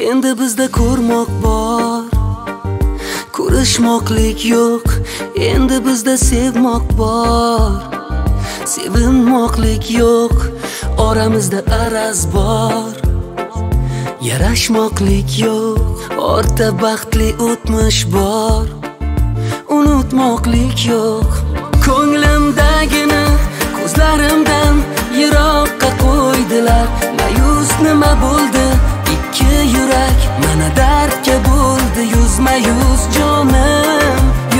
Endi bizda ko'rmoq bor, ko'rishmoqlik yo'q. Endi bizda sevmoq bor, sevinmoqlik yo'q. Oramizda araz bor, yarashmoqlik yo'q. Ortda baxtli o'tmish bor, unutmoqlik yo'q. Ko'nglimdagini ko'zlarimdan yiroqqa qo'ydilar. Mayus nima bo'ldi? Ikki yurak mana dardga bo'ldi yuzma-yuz. Jonim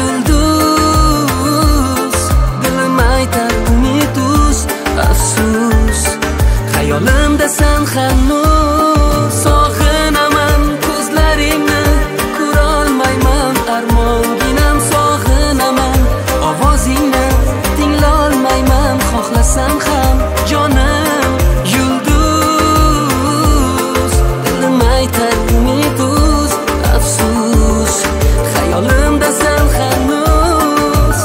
yulduz, dilim aytar umid uz. Afsus, xayolimdasan hanuz. Sog'inaman ko'zlaringni, ko'rolmayman armonginam. Sog'inaman ovozingni, tinglolmayman xohlasam ham. Jonim yulduz, dilim aytar umid uz. Afsus, xayolimdasan hanuz.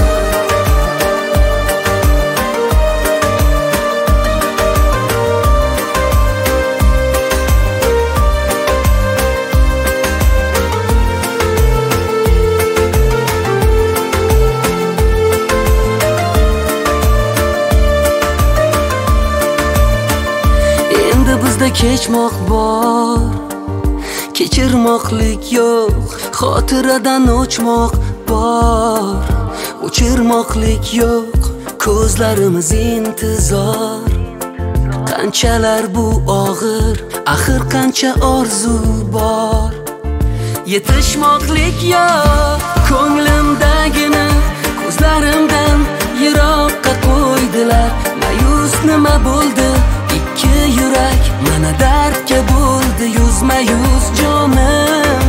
Endi bizda kechmoq bor, kechirmoqlik yo'q. Xotiradan o'chmoq bor, o'chirmoqlik yo'q. Ko'zlarimiz intizor, qanchalar bu og'ir, axir qancha orzu bor. Yetishmoqlik yo'q. Ko'nglimdagini ko'zlarimdan yiroqqa qo'ydilar. Mayus nima bo'ldi? Ikki yurak mana dardga bo'ldi yuzma-yuz. Jonim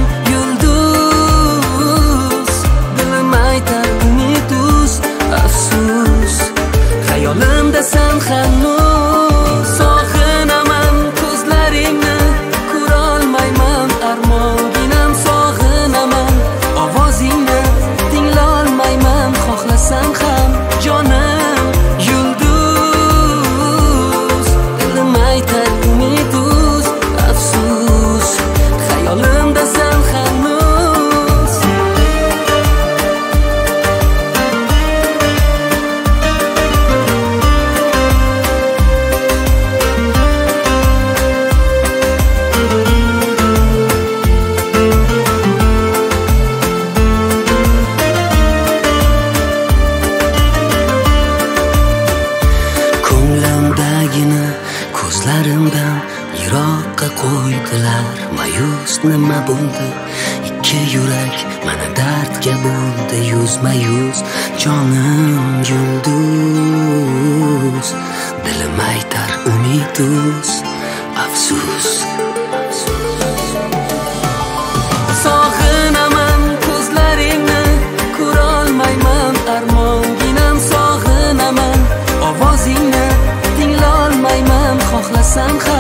yulduz, dilim aytar umid uz. Afsus, xayolimdasan hanuz. Sog'inaman ko'zlaringni, ko'rolmayman armonginam. Sog'inaman ovozingni, tinglolmayman xohlasam ham. Jonim yulduz, dilim aytar umid uz. Afsus, xayolimdasan hanuz. Ko'nglimdagini ko'zlarimdan yiroqqa qo'ydilar. Mayus nima bo'ldi? Ikki yurak mana dardga bo'ldi yuzma-yuz. Jonim yulduz, dilim aytar umid uz. Afsus, sog'inaman ko'zlaringni, ko'rolmayman armonginam. Sog'inaman ovozingni, tinglolmayman xohlasam ham.